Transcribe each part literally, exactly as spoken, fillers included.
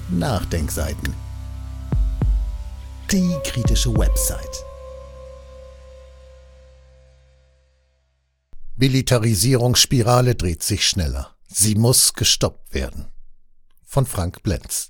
Nachdenkseiten. Die kritische Website. Militarisierungsspirale dreht sich schneller. Sie muss gestoppt werden. Von Frank Blenz.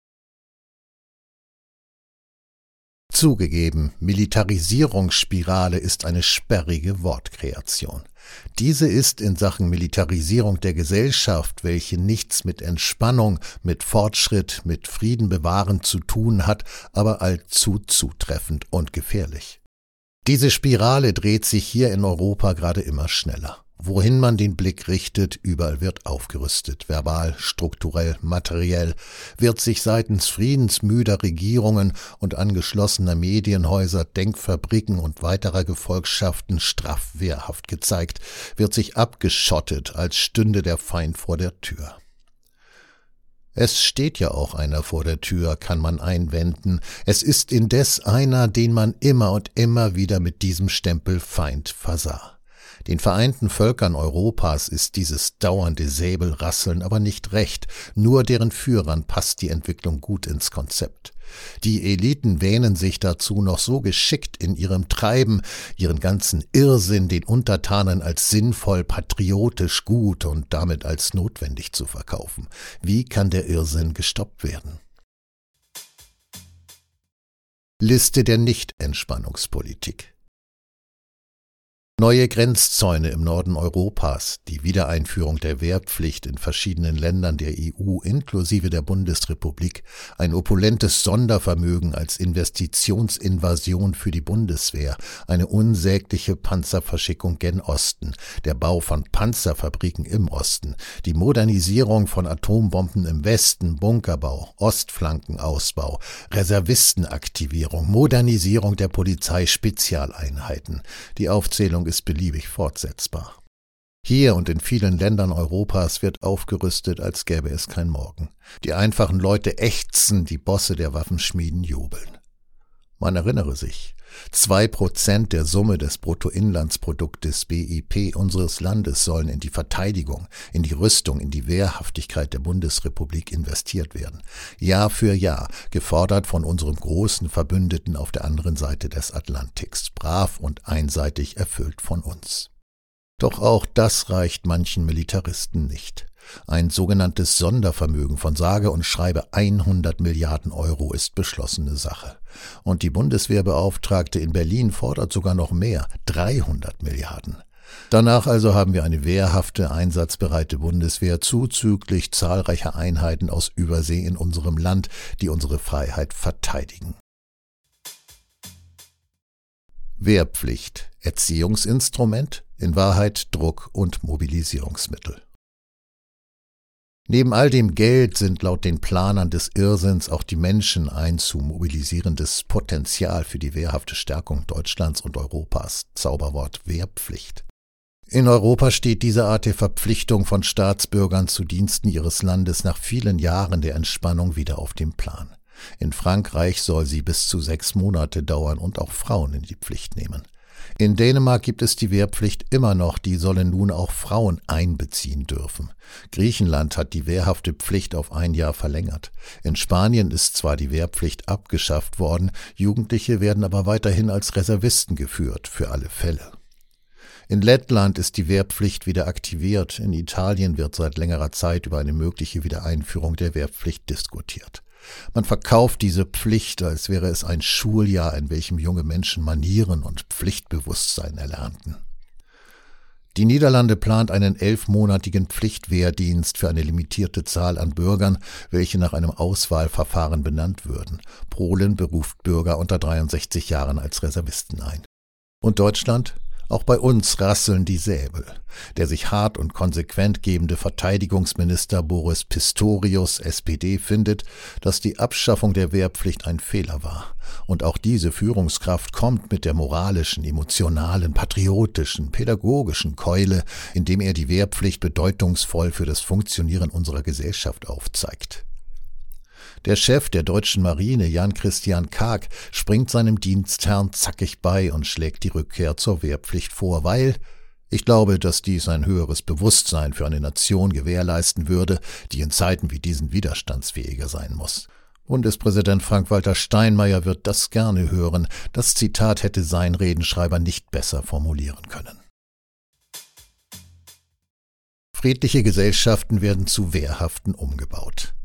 Zugegeben, Militarisierungsspirale ist eine sperrige Wortkreation. Diese ist in Sachen Militarisierung der Gesellschaft, welche nichts mit Entspannung, mit Fortschritt, mit Frieden bewahren zu tun hat, aber allzu zutreffend und gefährlich. Diese Spirale dreht sich hier in Europa gerade immer schneller. Wohin man den Blick richtet, überall wird aufgerüstet, verbal, strukturell, materiell, wird sich seitens friedensmüder Regierungen und angeschlossener Medienhäuser, Denkfabriken und weiterer Gefolgschaften straff wehrhaft gezeigt, wird sich abgeschottet, als stünde der Feind vor der Tür. Es steht ja auch einer vor der Tür, kann man einwenden. Es ist indes einer, den man immer und immer wieder mit diesem Stempel Feind versah. Den Vereinten Völkern Europas ist dieses dauernde Säbelrasseln aber nicht recht, nur deren Führern passt die Entwicklung gut ins Konzept. Die Eliten wähnen sich dazu noch so geschickt in ihrem Treiben, ihren ganzen Irrsinn den Untertanen als sinnvoll, patriotisch, gut und damit als notwendig zu verkaufen. Wie kann der Irrsinn gestoppt werden? Liste der Nicht-Entspannungspolitik. Neue Grenzzäune im Norden Europas, die Wiedereinführung der Wehrpflicht in verschiedenen Ländern der E U inklusive der Bundesrepublik, ein opulentes Sondervermögen als Investitionsinvasion für die Bundeswehr, eine unsägliche Panzerverschickung gen Osten, der Bau von Panzerfabriken im Osten, die Modernisierung von Atombomben im Westen, Bunkerbau, Ostflankenausbau, Reservistenaktivierung, Modernisierung der Polizeispezialeinheiten, die Aufzählung ist beliebig fortsetzbar. Hier und in vielen Ländern Europas wird aufgerüstet, als gäbe es kein Morgen. Die einfachen Leute ächzen, die Bosse der Waffenschmieden jubeln. Man erinnere sich, zwei Prozent der Summe des Bruttoinlandsproduktes B I P unseres Landes sollen in die Verteidigung, in die Rüstung, in die Wehrhaftigkeit der Bundesrepublik investiert werden. Jahr für Jahr, gefordert von unserem großen Verbündeten auf der anderen Seite des Atlantiks, brav und einseitig erfüllt von uns. Doch auch das reicht manchen Militaristen nicht. Ein sogenanntes Sondervermögen von sage und schreibe hundert Milliarden Euro ist beschlossene Sache. Und die Bundeswehrbeauftragte in Berlin fordert sogar noch mehr, dreihundert Milliarden. Danach also haben wir eine wehrhafte, einsatzbereite Bundeswehr zuzüglich zahlreicher Einheiten aus Übersee in unserem Land, die unsere Freiheit verteidigen. Wehrpflicht, Erziehungsinstrument, in Wahrheit Druck- und Mobilisierungsmittel. Neben all dem Geld sind laut den Planern des Irrsinns auch die Menschen ein zu mobilisierendes Potenzial für die wehrhafte Stärkung Deutschlands und Europas, Zauberwort Wehrpflicht. In Europa steht diese Art der Verpflichtung von Staatsbürgern zu Diensten ihres Landes nach vielen Jahren der Entspannung wieder auf dem Plan. In Frankreich soll sie bis zu sechs Monate dauern und auch Frauen in die Pflicht nehmen. In Dänemark gibt es die Wehrpflicht immer noch, die sollen nun auch Frauen einbeziehen dürfen. Griechenland hat die wehrhafte Pflicht auf ein Jahr verlängert. In Spanien ist zwar die Wehrpflicht abgeschafft worden, Jugendliche werden aber weiterhin als Reservisten geführt, für alle Fälle. In Lettland ist die Wehrpflicht wieder aktiviert, in Italien wird seit längerer Zeit über eine mögliche Wiedereinführung der Wehrpflicht diskutiert. Man verkauft diese Pflicht, als wäre es ein Schuljahr, in welchem junge Menschen Manieren und Pflichtbewusstsein erlernten. Die Niederlande plant einen elfmonatigen Pflichtwehrdienst für eine limitierte Zahl an Bürgern, welche nach einem Auswahlverfahren benannt würden. Polen beruft Bürger unter dreiundsechzig Jahren als Reservisten ein. Und Deutschland? Auch bei uns rasseln die Säbel. Der sich hart und konsequent gebende Verteidigungsminister Boris Pistorius, S P D, findet, dass die Abschaffung der Wehrpflicht ein Fehler war. Und auch diese Führungskraft kommt mit der moralischen, emotionalen, patriotischen, pädagogischen Keule, indem er die Wehrpflicht bedeutungsvoll für das Funktionieren unserer Gesellschaft aufzeigt. Der Chef der deutschen Marine, Jan Christian Karg, springt seinem Dienstherrn zackig bei und schlägt die Rückkehr zur Wehrpflicht vor, weil Ich glaube, dass dies ein höheres Bewusstsein für eine Nation gewährleisten würde, die in Zeiten wie diesen widerstandsfähiger sein muss. Bundespräsident Frank-Walter Steinmeier wird das gerne hören. Das Zitat hätte sein Redenschreiber nicht besser formulieren können. Friedliche Gesellschaften werden zu Wehrhaften umgebaut.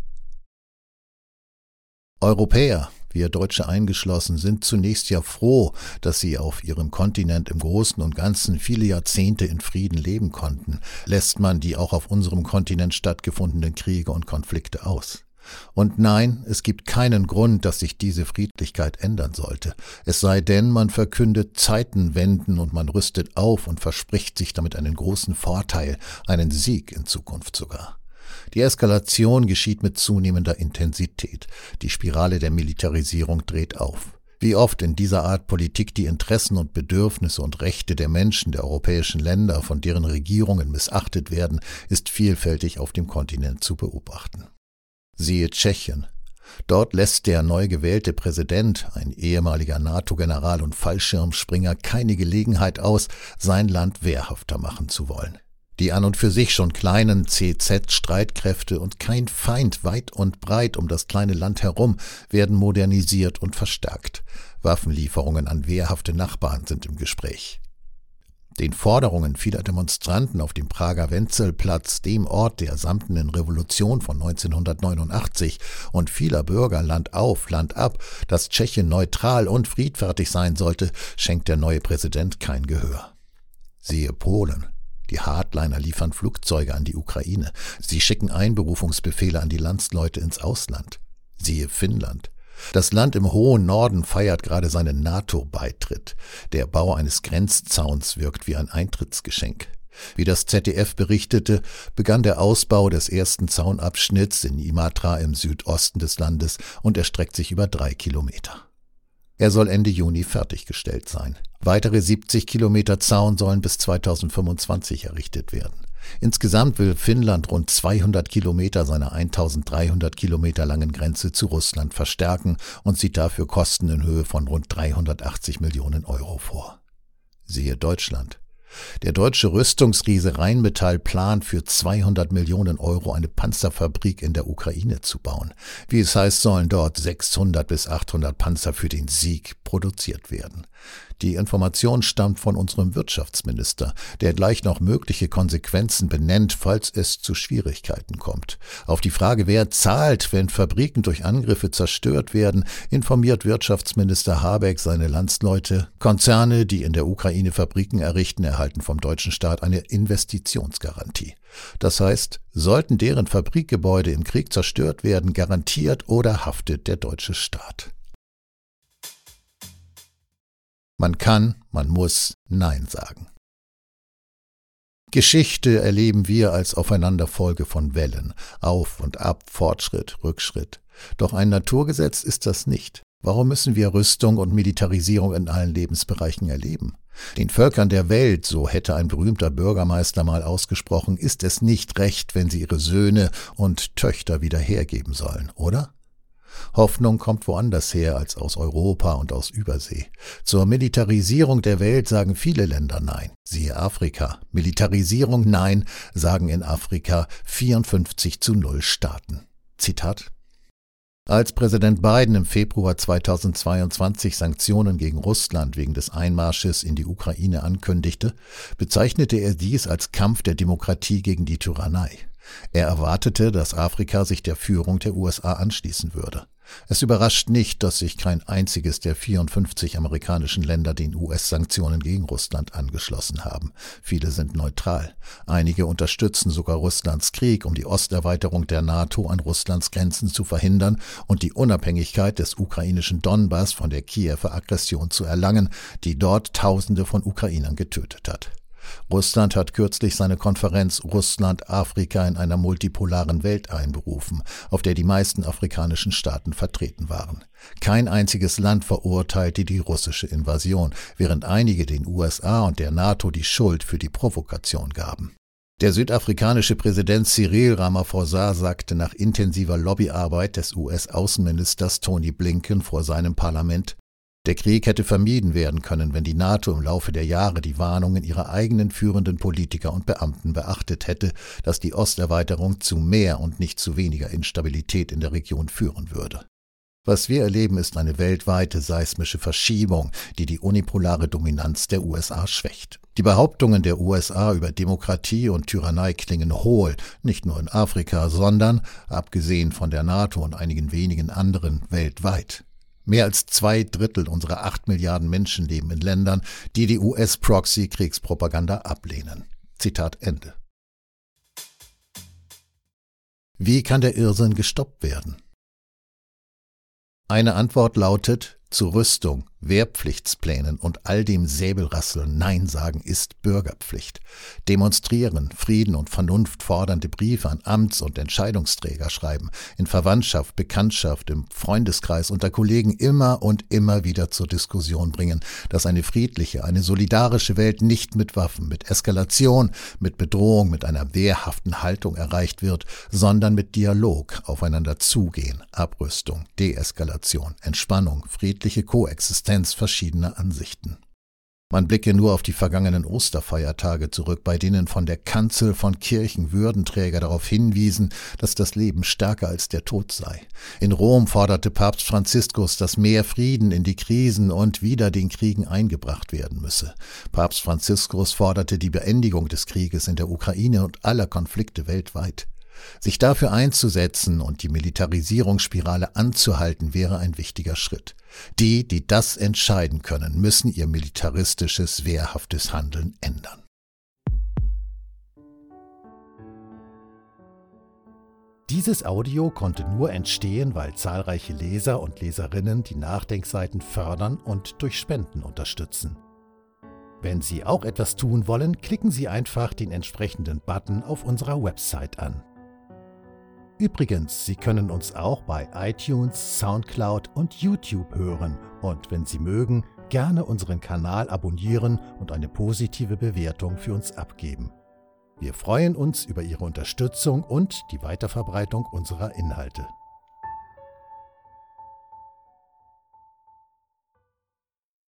Europäer, wir Deutsche eingeschlossen, sind zunächst ja froh, dass sie auf ihrem Kontinent im Großen und Ganzen viele Jahrzehnte in Frieden leben konnten, lässt man die auch auf unserem Kontinent stattgefundenen Kriege und Konflikte aus. Und nein, es gibt keinen Grund, dass sich diese Friedlichkeit ändern sollte. Es sei denn, man verkündet Zeitenwenden und man rüstet auf und verspricht sich damit einen großen Vorteil, einen Sieg in Zukunft sogar. Die Eskalation geschieht mit zunehmender Intensität. Die Spirale der Militarisierung dreht auf. Wie oft in dieser Art Politik die Interessen und Bedürfnisse und Rechte der Menschen der europäischen Länder, von deren Regierungen missachtet werden, ist vielfältig auf dem Kontinent zu beobachten. Siehe Tschechien. Dort lässt der neu gewählte Präsident, ein ehemaliger NATO-General und Fallschirmspringer, keine Gelegenheit aus, sein Land wehrhafter machen zu wollen. Die an und für sich schon kleinen C Z-Streitkräfte und kein Feind weit und breit um das kleine Land herum werden modernisiert und verstärkt. Waffenlieferungen an wehrhafte Nachbarn sind im Gespräch. Den Forderungen vieler Demonstranten auf dem Prager Wenzelplatz, dem Ort der samtenen Revolution von neunzehnhundertneunundachtzig, und vieler Bürger Land auf, Land ab, dass Tschechien neutral und friedfertig sein sollte, schenkt der neue Präsident kein Gehör. Siehe Polen. Die Hardliner liefern Flugzeuge an die Ukraine. Sie schicken Einberufungsbefehle an die Landsleute ins Ausland. Siehe Finnland. Das Land im hohen Norden feiert gerade seinen NATO-Beitritt. Der Bau eines Grenzzauns wirkt wie ein Eintrittsgeschenk. Wie das Z D F berichtete, begann der Ausbau des ersten Zaunabschnitts in Imatra im Südosten des Landes und erstreckt sich über drei Kilometer. Er soll Ende Juni fertiggestellt sein. Weitere siebzig Kilometer Zaun sollen bis zweitausendfünfundzwanzig errichtet werden. Insgesamt will Finnland rund zweihundert Kilometer seiner eintausenddreihundert Kilometer langen Grenze zu Russland verstärken und sieht dafür Kosten in Höhe von rund dreihundertachtzig Millionen Euro vor. Siehe Deutschland. Der deutsche Rüstungsriese Rheinmetall plant für zweihundert Millionen Euro eine Panzerfabrik in der Ukraine zu bauen. Wie es heißt, sollen dort sechshundert bis achthundert Panzer für den Sieg produziert werden. Die Information stammt von unserem Wirtschaftsminister, der gleich noch mögliche Konsequenzen benennt, falls es zu Schwierigkeiten kommt. Auf die Frage, wer zahlt, wenn Fabriken durch Angriffe zerstört werden, informiert Wirtschaftsminister Habeck seine Landsleute: Konzerne, die in der Ukraine Fabriken errichten, erhalten vom deutschen Staat eine Investitionsgarantie. Das heißt, sollten deren Fabrikgebäude im Krieg zerstört werden, garantiert oder haftet der deutsche Staat. Man kann, man muss Nein sagen. Geschichte erleben wir als Aufeinanderfolge von Wellen, Auf und Ab, Fortschritt, Rückschritt. Doch ein Naturgesetz ist das nicht. Warum müssen wir Rüstung und Militarisierung in allen Lebensbereichen erleben? Den Völkern der Welt, so hätte ein berühmter Bürgermeister mal ausgesprochen, ist es nicht recht, wenn sie ihre Söhne und Töchter wieder hergeben sollen, oder? Hoffnung kommt woanders her als aus Europa und aus Übersee. Zur Militarisierung der Welt sagen viele Länder Nein. Siehe Afrika. Militarisierung Nein, sagen in Afrika vierundfünfzig zu null Staaten. Zitat: Als Präsident Biden im Februar zweitausendzweiundzwanzig Sanktionen gegen Russland wegen des Einmarsches in die Ukraine ankündigte, bezeichnete er dies als Kampf der Demokratie gegen die Tyrannei. Er erwartete, dass Afrika sich der Führung der U S A anschließen würde. Es überrascht nicht, dass sich kein einziges der vierundfünfzig amerikanischen Länder den U S-Sanktionen gegen Russland angeschlossen haben. Viele sind neutral. Einige unterstützen sogar Russlands Krieg, um die Osterweiterung der NATO an Russlands Grenzen zu verhindern und die Unabhängigkeit des ukrainischen Donbass von der Kiewer Aggression zu erlangen, die dort Tausende von Ukrainern getötet hat. Russland hat kürzlich seine Konferenz Russland-Afrika in einer multipolaren Welt einberufen, auf der die meisten afrikanischen Staaten vertreten waren. Kein einziges Land verurteilte die russische Invasion, während einige den U S A und der NATO die Schuld für die Provokation gaben. Der südafrikanische Präsident Cyril Ramaphosa sagte nach intensiver Lobbyarbeit des U S-Außenministers Tony Blinken vor seinem Parlament: Der Krieg hätte vermieden werden können, wenn die NATO im Laufe der Jahre die Warnungen ihrer eigenen führenden Politiker und Beamten beachtet hätte, dass die Osterweiterung zu mehr und nicht zu weniger Instabilität in der Region führen würde. Was wir erleben, ist eine weltweite seismische Verschiebung, die die unipolare Dominanz der U S A schwächt. Die Behauptungen der U S A über Demokratie und Tyrannei klingen hohl, nicht nur in Afrika, sondern, abgesehen von der NATO und einigen wenigen anderen, weltweit. Mehr als zwei Drittel unserer acht Milliarden Menschen leben in Ländern, die die U S-Proxy-Kriegspropaganda ablehnen. Zitat Ende. Wie kann der Irrsinn gestoppt werden? Eine Antwort lautet: Zu Rüstung, Wehrpflichtsplänen und all dem Säbelrasseln Nein sagen ist Bürgerpflicht. Demonstrieren, Frieden und Vernunft fordernde Briefe an Amts- und Entscheidungsträger schreiben, in Verwandtschaft, Bekanntschaft, im Freundeskreis, unter Kollegen immer und immer wieder zur Diskussion bringen, dass eine friedliche, eine solidarische Welt nicht mit Waffen, mit Eskalation, mit Bedrohung, mit einer wehrhaften Haltung erreicht wird, sondern mit Dialog, aufeinander zugehen, Abrüstung, Deeskalation, Entspannung, friedliche Koexistenz verschiedener Ansichten. Man blicke nur auf die vergangenen Osterfeiertage zurück, bei denen von der Kanzel von Kirchen Würdenträger darauf hinwiesen, dass das Leben stärker als der Tod sei. In Rom forderte Papst Franziskus, dass mehr Frieden in die Krisen und wieder den Kriegen eingebracht werden müsse. Papst Franziskus forderte die Beendigung des Krieges in der Ukraine und aller Konflikte weltweit. Sich dafür einzusetzen und die Militarisierungsspirale anzuhalten, wäre ein wichtiger Schritt. Die, die das entscheiden können, müssen ihr militaristisches, wehrhaftes Handeln ändern. Dieses Audio konnte nur entstehen, weil zahlreiche Leser und Leserinnen die Nachdenkseiten fördern und durch Spenden unterstützen. Wenn Sie auch etwas tun wollen, klicken Sie einfach den entsprechenden Button auf unserer Website an. Übrigens, Sie können uns auch bei iTunes, Soundcloud und YouTube hören und, wenn Sie mögen, gerne unseren Kanal abonnieren und eine positive Bewertung für uns abgeben. Wir freuen uns über Ihre Unterstützung und die Weiterverbreitung unserer Inhalte.